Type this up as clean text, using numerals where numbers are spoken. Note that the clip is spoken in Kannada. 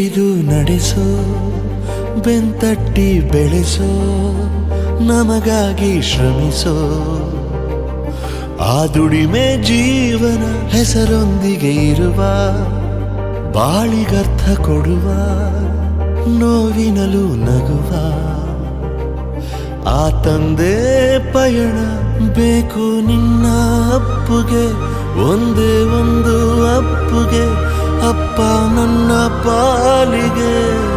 ಹಿಡಿದು ನಡೆಸೋ ಬೆಂತಟ್ಟಿ ಬೆಳೆಸೋ ನಮಗಾಗಿ ಶ್ರಮಿಸೋ ಆ ದುಡಿಮೆ ಜೀವನ ಹೆಸರೊಂದಿಗೆ ಇರುವ ಬಾಳಿಗರ್ಥ ಕೊಡುವ ನೋವಿನಲು ನಗುವ ಆ ತಂದೆ ಪಯಣ ಬೇಕು ನಿನ್ನ ಅಪ್ಪುಗೆ ಒಂದೇ ಒಂದು ಅಪ್ಪುಗೆ ಅಪ್ಪ ನನ್ನ ಪಾಲಿಗೆ